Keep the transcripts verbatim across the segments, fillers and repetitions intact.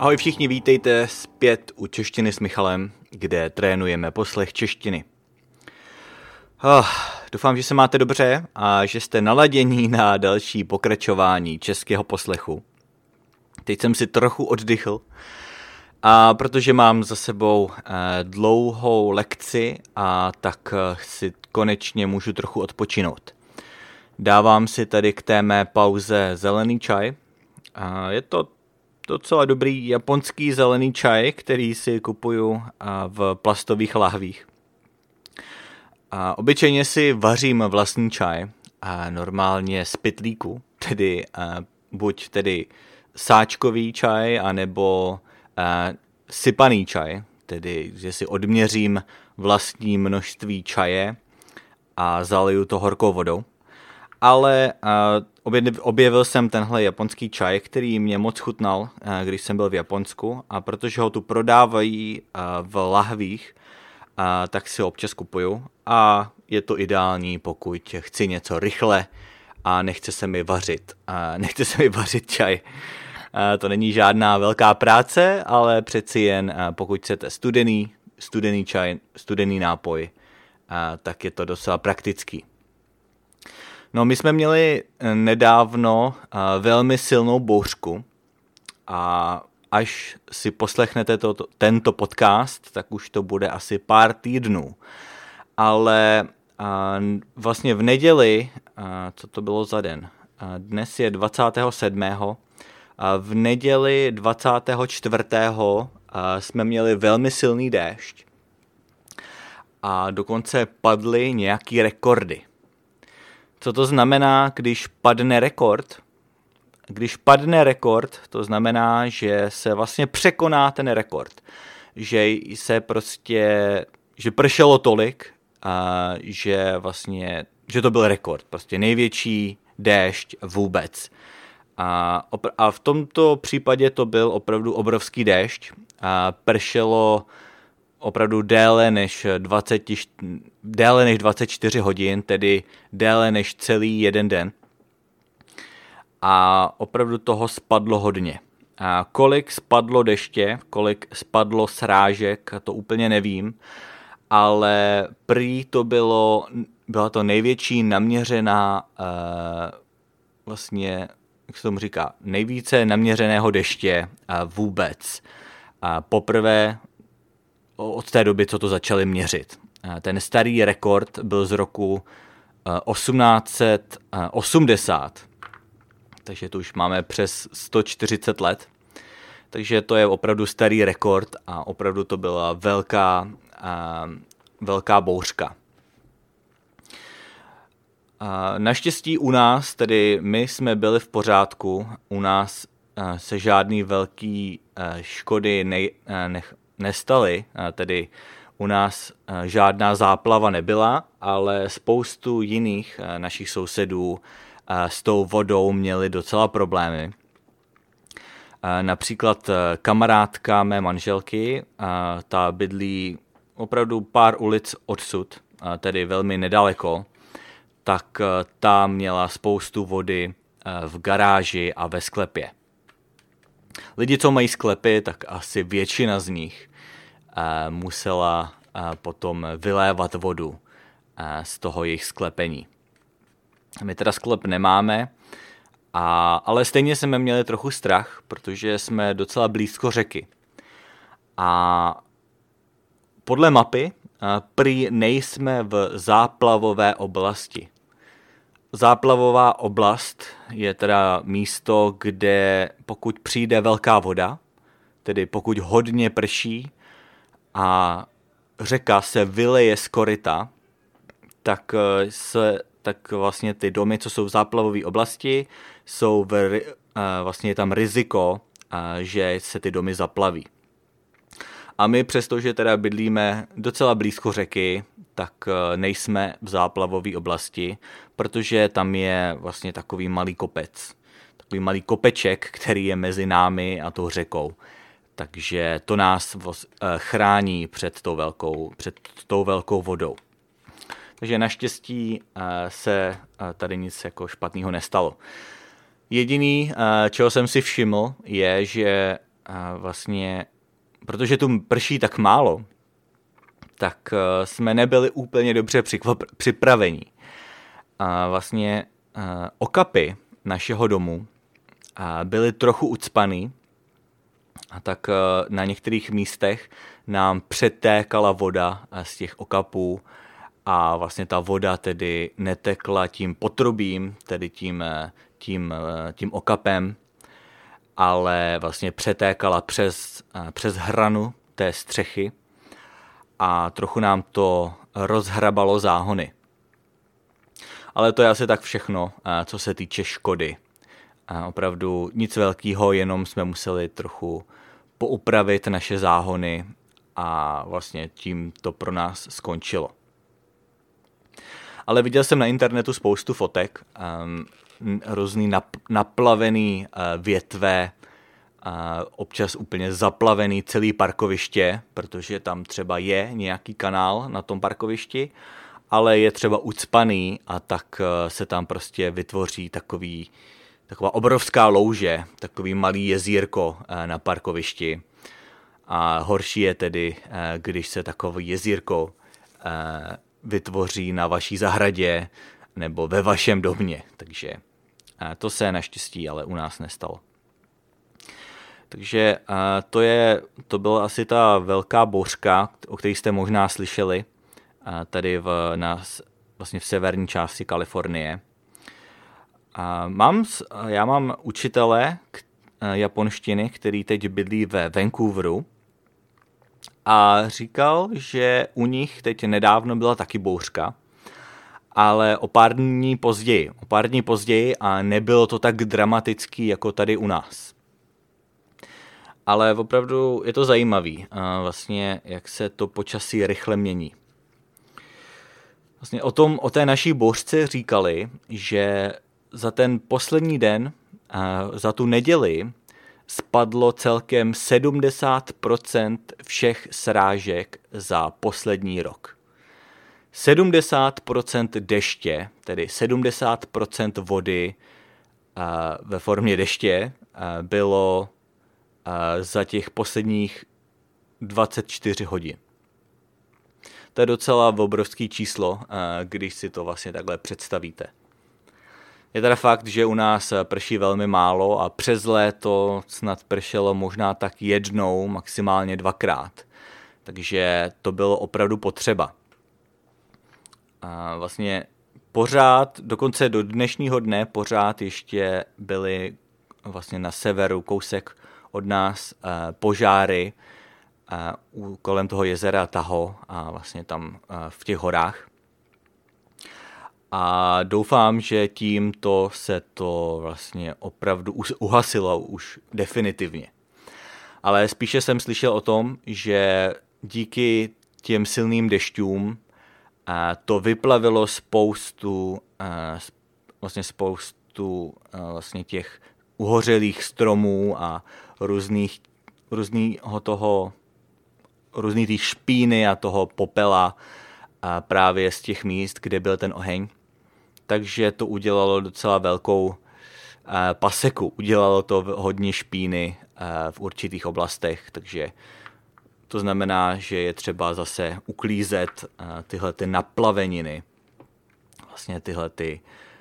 Ahoj všichni, vítejte zpět u Češtiny s Michalem, kde trénujeme poslech češtiny. Oh, doufám, že se máte dobře a že jste naladění na další pokračování českého poslechu. Teď jsem si trochu oddychl, a protože mám za sebou eh, dlouhou lekci, a tak eh, si konečně můžu trochu odpočinout. Dávám si tady k té mé pauze zelený čaj. A je to docela dobrý japonský zelený čaj, který si kupuju v plastových lahvích. A obyčejně si vařím vlastní čaj, a normálně z pytlíku, tedy buď tedy sáčkový čaj, anebo sypaný čaj, tedy že si odměřím vlastní množství čaje a zaliju to horkou vodou. Ale objevil jsem tenhle japonský čaj, který mě moc chutnal, když jsem byl v Japonsku, a protože ho tu prodávají v lahvích, tak si ho občas kupuju a je to ideální, pokud chci něco rychle a nechce se mi vařit. Nechce se mi vařit čaj. To není žádná velká práce, ale přeci jen pokud chcete studený, studený čaj, studený nápoj, tak je to docela praktický. No, my jsme měli nedávno velmi silnou bouřku a až si poslechnete to, tento podcast, tak už to bude asi pár týdnů. Ale vlastně v neděli, co to bylo za den? Dnes je dvacátého sedmého V neděli dvacátého čtvrtého jsme měli velmi silný déšť a dokonce padly nějaký rekordy. Co to znamená, když padne rekord? Když padne rekord, to znamená, že se vlastně překoná ten rekord. Že se prostě, že pršelo tolik, a že vlastně, že to byl rekord. Prostě největší déšť vůbec. A, a v tomto případě to byl opravdu obrovský déšť. A pršelo opravdu déle než, dvacet, déle než dvacet čtyři hodin, tedy déle než celý jeden den. A opravdu toho spadlo hodně. A kolik spadlo deště, kolik spadlo srážek, to úplně nevím, ale prý to bylo, byla to největší naměřená, uh, vlastně, jak se tomu říká, nejvíce naměřeného deště uh, vůbec. A poprvé od té doby, co to začali měřit. Ten starý rekord byl z roku osmnáct set osmdesát, takže to už máme přes sto čtyřicet let. Takže to je opravdu starý rekord a opravdu to byla velká, velká bouřka. Naštěstí u nás, tedy my jsme byli v pořádku, u nás se žádný velký škody nej, nech, nestaly, tedy u nás žádná záplava nebyla, ale spoustu jiných našich sousedů s tou vodou měli docela problémy. Například kamarádka mé manželky, ta bydlí opravdu pár ulic odsud, tedy velmi nedaleko, tak ta měla spoustu vody v garáži a ve sklepě. Lidi, co mají sklepy, tak asi většina z nich uh, musela uh, potom vylévat vodu uh, z toho jejich sklepení. My teda sklep nemáme, a, ale stejně jsme měli trochu strach, protože jsme docela blízko řeky. A podle mapy uh, prý nejsme v záplavové oblasti. Záplavová oblast je teda místo, kde pokud přijde velká voda, tedy pokud hodně prší a řeka se vyleje z koryta, tak, se, tak vlastně ty domy, co jsou v záplavové oblasti, jsou v, vlastně je tam riziko, že se ty domy zaplaví. A my přestože teda bydlíme docela blízko řeky, tak nejsme v záplavové oblasti, protože tam je vlastně takový malý kopec. Takový malý kopeček, který je mezi námi a tou řekou. Takže to nás chrání před tou velkou, před tou velkou vodou. Takže naštěstí se tady nic jako špatného nestalo. Jediný, čeho jsem si všiml, je, že vlastně, protože tu prší tak málo, tak jsme nebyli úplně dobře připraveni. A vlastně okapy našeho domu byly trochu ucpaný, a tak na některých místech nám přetékala voda z těch okapů a vlastně ta voda tedy netekla tím potrubím, tedy tím, tím, tím okapem, ale vlastně přetékala přes, přes hranu té střechy a trochu nám to rozhrabalo záhony. Ale to je asi tak všechno, co se týče škody. A opravdu nic velkého, jenom jsme museli trochu poupravit naše záhony a vlastně tím to pro nás skončilo. Ale viděl jsem na internetu spoustu fotek, um, různý nap- naplavený uh, větve, uh, občas úplně zaplavený celý parkoviště, protože tam třeba je nějaký kanál na tom parkovišti, ale je třeba ucpaný a tak uh, se tam prostě vytvoří takový, taková obrovská louže, takový malý jezírko uh, na parkovišti. A horší je tedy, uh, když se takové jezírko uh, vytvoří na vaší zahradě nebo ve vašem domě. Takže to se naštěstí ale u nás nestalo. Takže to, je, to byla asi ta velká bouřka, o které jste možná slyšeli tady v, na, vlastně v severní části Kalifornie. Mám, já mám učitele japonštiny, který teď bydlí ve Vancouveru, a říkal, že u nich teď nedávno byla taky bouřka, ale o pár dní později. O pár dní později a nebylo to tak dramatický jako tady u nás. Ale opravdu je to zajímavý, vlastně, jak se to počasí rychle mění. Vlastně o, tom, o té naší bouřce říkali, že za ten poslední den, za tu neděli, spadlo celkem sedmdesát procent všech srážek za poslední rok. sedmdesát procent deště, tedy sedmdesát procent vody uh, ve formě deště uh, bylo uh, za těch posledních dvacet čtyři hodin. To je docela obrovský číslo, uh, když si to vlastně takhle představíte. Je teda fakt, že u nás prší velmi málo a přes léto snad pršelo možná tak jednou, maximálně dvakrát. Takže to bylo opravdu potřeba. A vlastně pořád, dokonce do dnešního dne, pořád ještě byly vlastně na severu, kousek od nás, požáry kolem toho jezera Tahoe a vlastně tam v těch horách. A doufám, že tímto se to vlastně opravdu uhasilo už definitivně. Ale spíše jsem slyšel o tom, že díky těm silným dešťům to vyplavilo spoustu vlastně spoustu vlastně těch uhořelých stromů a různých různýho toho různý těch špíny a toho popela a právě z těch míst, kde byl ten oheň. Takže to udělalo docela velkou paseku. Udělalo to hodně špíny v určitých oblastech, takže to znamená, že je třeba zase uklízet tyhle ty naplaveniny, vlastně tyhle ty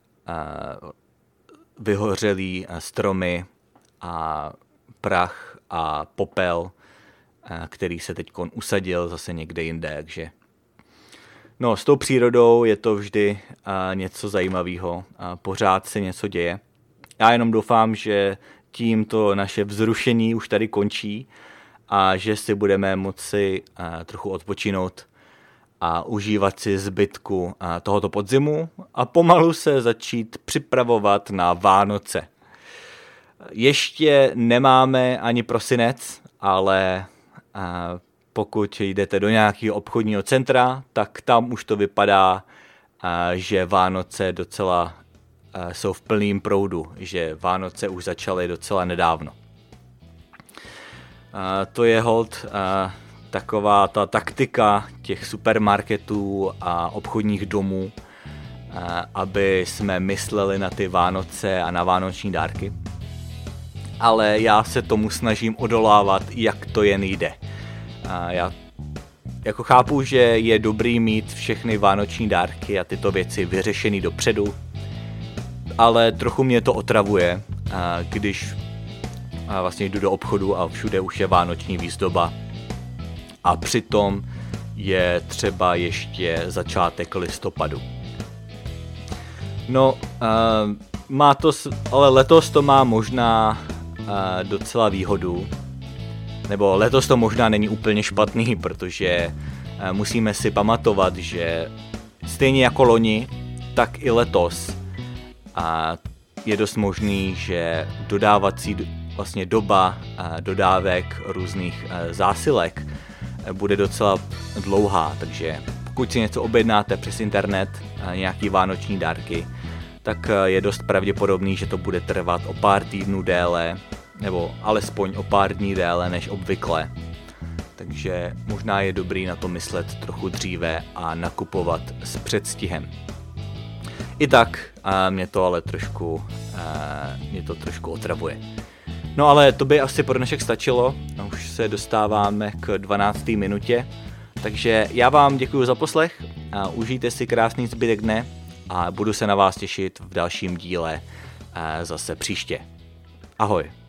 vyhořelý stromy a prach a popel, který se teď usadil zase někde jinde, takže no, s tou přírodou je to vždy uh, něco zajímavého, uh, pořád se něco děje. Já jenom doufám, že tímto naše vzrušení už tady končí a že si budeme moci uh, trochu odpočinout a užívat si zbytku uh, tohoto podzimu a pomalu se začít připravovat na Vánoce. Ještě nemáme ani prosinec, ale uh, pokud jdete do nějakého obchodního centra, tak tam už to vypadá, že Vánoce docela jsou v plném proudu, že Vánoce už začaly docela nedávno. To je hold taková ta taktika těch supermarketů a obchodních domů, aby jsme mysleli na ty Vánoce a na vánoční dárky. ale já se tomu snažím odolávat, jak to jen jde. A já jako chápu, že je dobrý mít všechny vánoční dárky a tyto věci vyřešený dopředu, ale trochu mě to otravuje, když vlastně jdu do obchodu a všude už je vánoční výzdoba a přitom je třeba ještě začátek listopadu. No, má to, ale letos to má možná docela výhodu, nebo letos to možná není úplně špatný, protože musíme si pamatovat, že stejně jako loni, tak i letos a je dost možný, že dodávací vlastně doba dodávek různých zásilek bude docela dlouhá, takže pokud si něco objednáte přes internet, nějaký vánoční dárky, tak je dost pravděpodobný, že to bude trvat o pár týdnů déle, nebo alespoň o pár dní déle než obvykle. Takže možná je dobrý na to myslet trochu dříve a nakupovat s předstihem. I tak a mě to ale trošku, a mě to trošku otravuje. No ale to by asi pro dnešek stačilo, už se dostáváme k dvanácté minutě, takže já vám děkuji za poslech a užijte si krásný zbytek dne a budu se na vás těšit v dalším díle zase příště. Ahoj.